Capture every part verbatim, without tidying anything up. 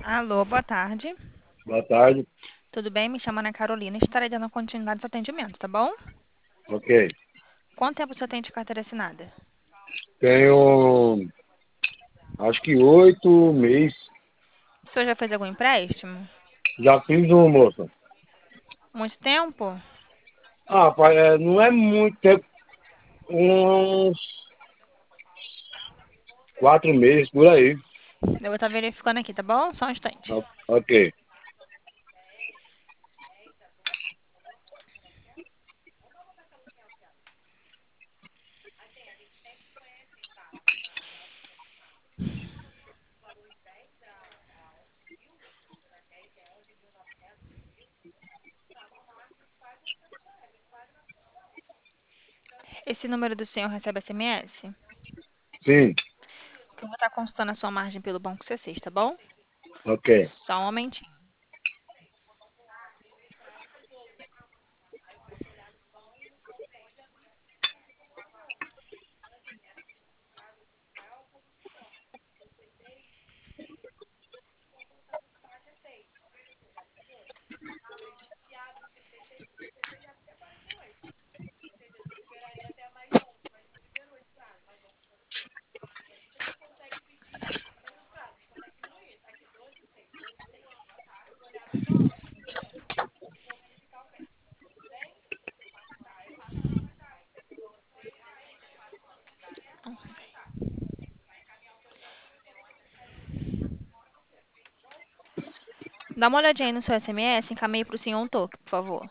Alô, boa tarde. Boa tarde. Tudo bem? Me chamo Ana Carolina. Estarei dando continuidade ao atendimento, tá bom? Ok. Quanto tempo o senhor tem de carteira assinada? Tenho, acho que oito meses. O senhor já fez algum empréstimo? Já fiz um, moça. Muito tempo? Ah, pai, é, não é muito tempo. Uns quatro meses por aí. Eu vou estar verificando aqui, tá bom? Só um instante. O- Ok. Esse número do senhor recebe S M S? Sim. Que eu vou estar consultando a sua margem pelo Banco C seis, tá bom? Ok. Só um momentinho. Dá uma olhadinha aí no seu S M S e encaminhe para o senhor um toque, por favor.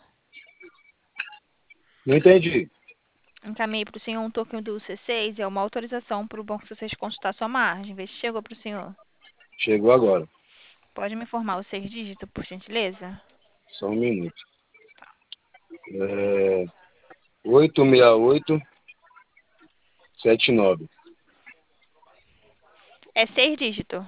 Não entendi. Encaminhei para o senhor um token do C seis e é uma autorização para o Banco C seis consultar sua margem. Vê se chegou para o senhor. Chegou agora. Pode me informar os seis dígitos, por gentileza? Só um minuto. É, oito seis oito sete nove. É seis dígitos.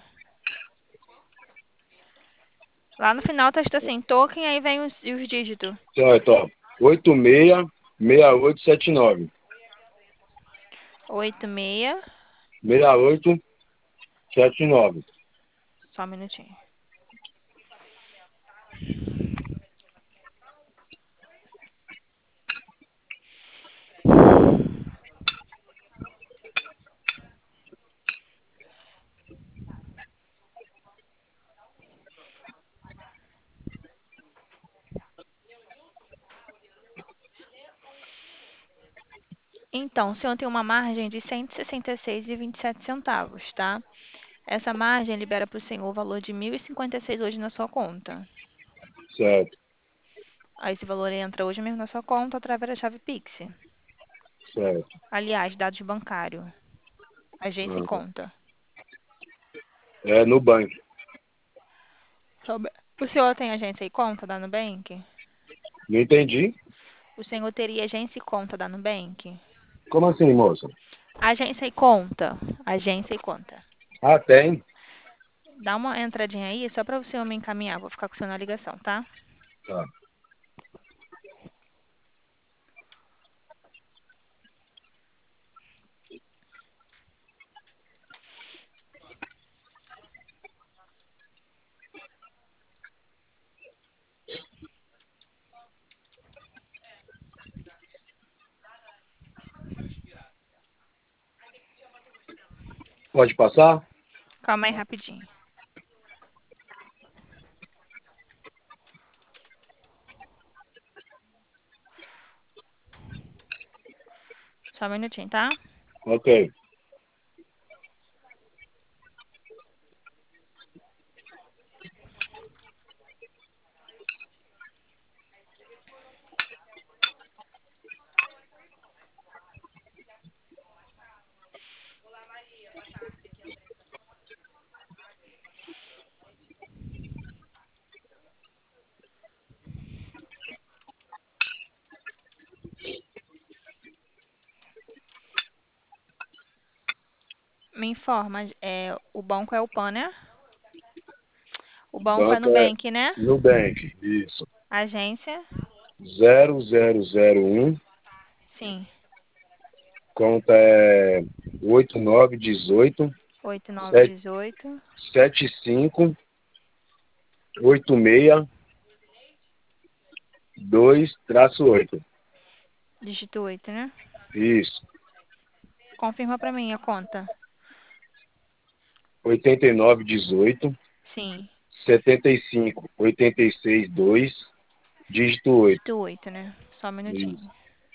Lá no final tá escrito assim, token, aí vem os, os dígitos. Certo, ó. oito seis seis oito sete nove. Oito, meia. seis oito sete nove. Só um minutinho. Então, o senhor tem uma margem de cento e sessenta e seis e vinte e sete centavos, tá? Essa margem libera para o senhor o valor de mil e cinquenta e seis hoje na sua conta. Certo, Aí esse valor entra hoje mesmo na sua conta através da chave Pix. certo. Aliás, dados bancários. Agência e Aham. conta. É no banco. Soube- O senhor tem agência e conta da Nubank? Não entendi. O senhor teria agência e conta da Nubank? Como assim, moça? Agência e conta. Agência e conta. Ah, tem. Dá uma entradinha aí, só para o senhor me encaminhar. Vou ficar com o senhor na ligação, tá? Tá. Pode passar? Calma aí rapidinho. Só um minutinho, tá? Ok. Me informa, é, o banco é o PAN, né? O banco é Banco é Nubank, né? Nubank. Isso. Agência? Zero zero zero um. Sim. Conta é oito nove um oito oito nove sete dezoito. sete cinco oito seis dois traço oito. Dígito oito, né? Isso. Confirma pra mim a conta. oitenta e nove, dezoito, Sim, setenta e cinco, oitenta e seis, dois, dígito oito. dígito oito, né? Só um Isso. minutinho.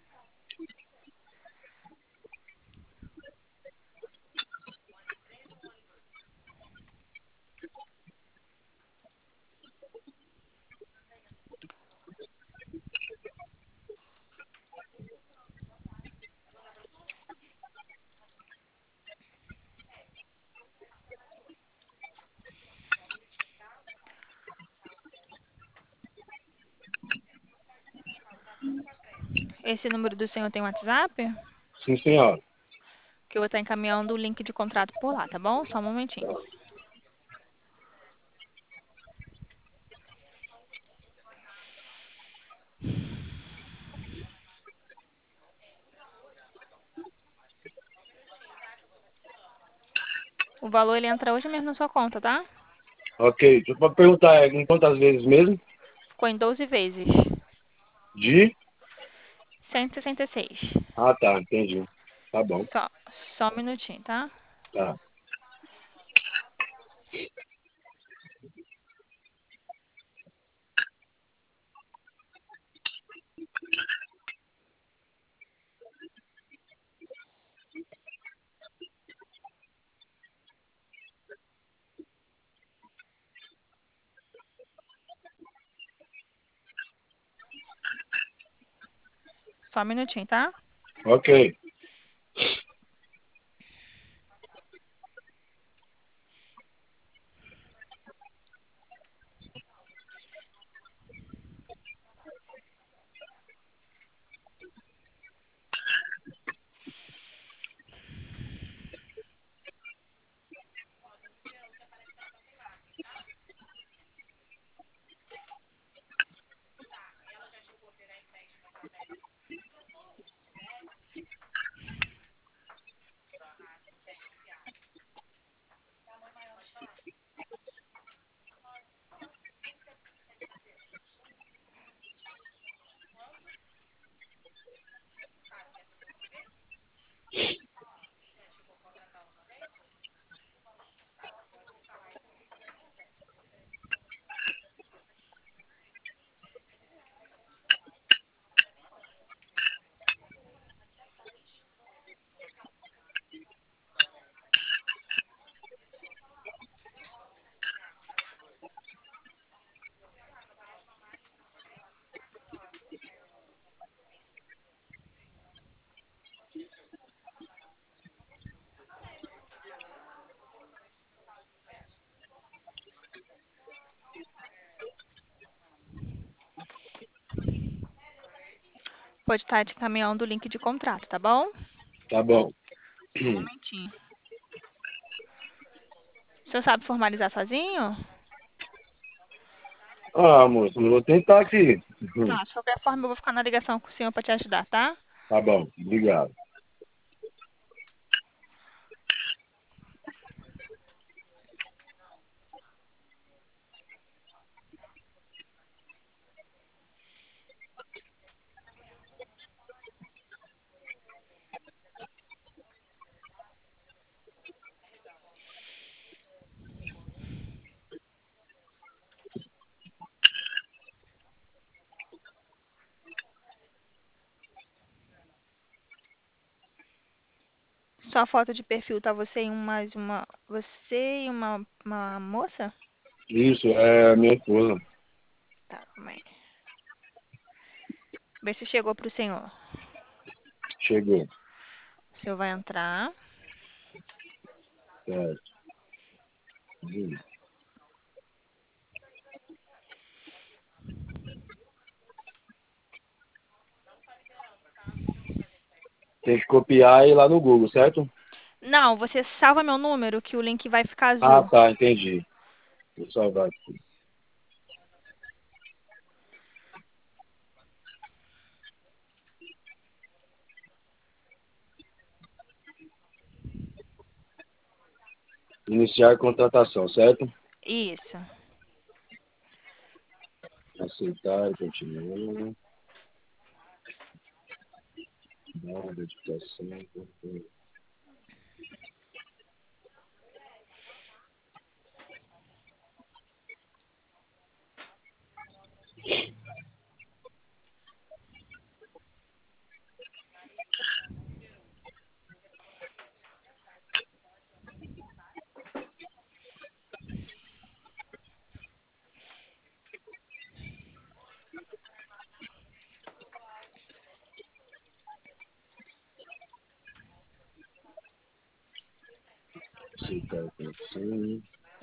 Esse número do senhor tem WhatsApp? Sim, senhora. Que eu vou estar encaminhando o link de contrato por lá, tá bom? Só um momentinho. O valor ele entra hoje mesmo na sua conta, tá? Ok. Deixa eu perguntar, é, em quantas vezes mesmo? Ficou em doze vezes. De? cento e sessenta e seis. Ah, tá. Entendi. Tá bom. Só, só um minutinho, tá? Tá. Só um minutinho, tá? Ok. Pode estar te encaminhando o link de contrato, tá bom? Tá bom. Só um momentinho. O senhor sabe formalizar sozinho? Ah, moço, eu vou tentar aqui. Uhum. Tá, de qualquer forma eu vou ficar na ligação com o senhor para te ajudar, tá? Tá bom. Obrigado. Sua foto de perfil tá você e um- mais uma. Você e uma, uma moça? Isso, é minha esposa. Tá, calma aí. Vê se chegou pro senhor. Chegou. O senhor vai entrar. Certo. Hum. Tem que copiar e ir lá no Google, certo? Não, você salva meu número que o link vai ficar Ah, azul. tá. Entendi. Vou salvar aqui. Iniciar contratação, certo? Isso. Aceitar e continuar. Nova dedicação. Aceitar a condição.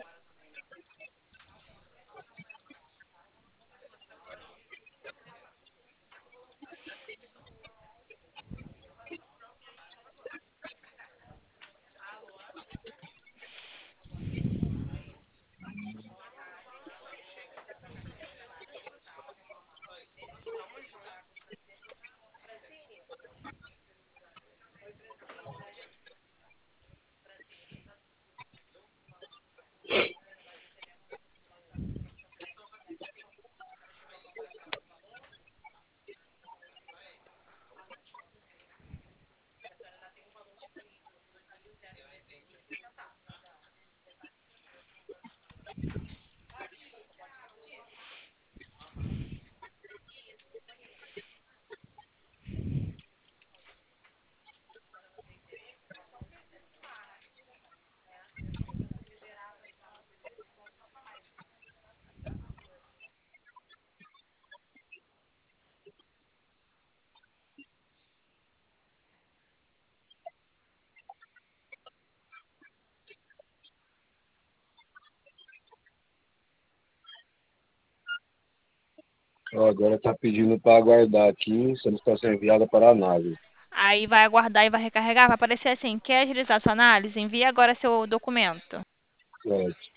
Ó, agora está pedindo para aguardar aqui, solicitação enviada para a análise. Aí vai aguardar e vai recarregar. Vai aparecer assim: quer agilizar sua análise? Envie agora seu documento. Certo.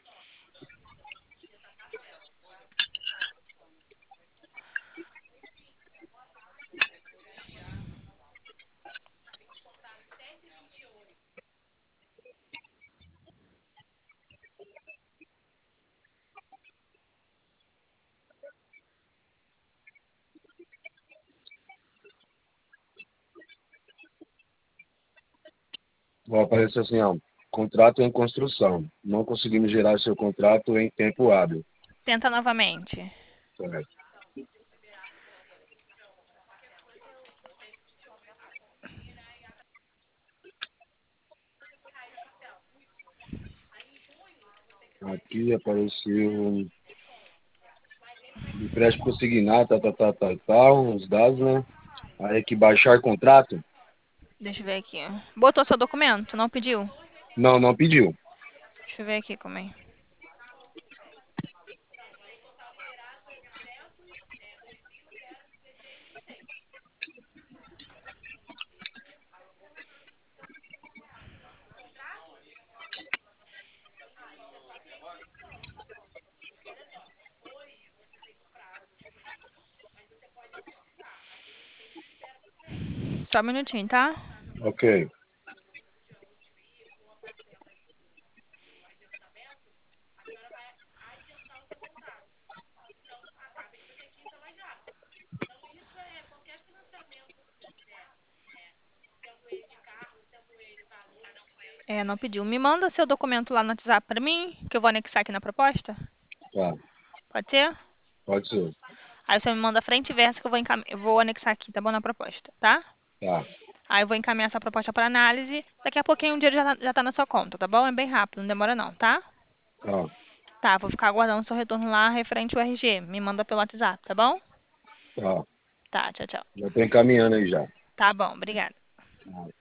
Vai aparecer assim, ó, contrato em construção. Não conseguimos gerar seu contrato em tempo hábil. Tenta novamente. Certo. Aqui apareceu empréstimo consignado, tal, tal, tal, tal, tal, os dados, né? Aí aqui baixar contrato? Deixa eu ver aqui. Botou seu documento? Não pediu? Não, não pediu. Deixa eu ver aqui como é. Só um minutinho, tá? Ok. É, não pediu. Me manda seu documento lá no WhatsApp pra mim, que eu vou anexar aqui na proposta. Tá. Pode ser? Pode ser. Aí você me manda frente e verso que eu vou, encam... eu vou anexar aqui, tá bom? Na proposta, tá? Tá. Aí eu vou encaminhar essa proposta para análise. Daqui a pouquinho o dinheiro já tá, já tá na sua conta, tá bom? É bem rápido, não demora não, tá? Tá. Tá, vou ficar aguardando o seu retorno lá referente ao R G. Me manda pelo WhatsApp, tá bom? Tá. Tá, tchau, tchau. Já tô encaminhando aí já. Tá bom, obrigada. Tá.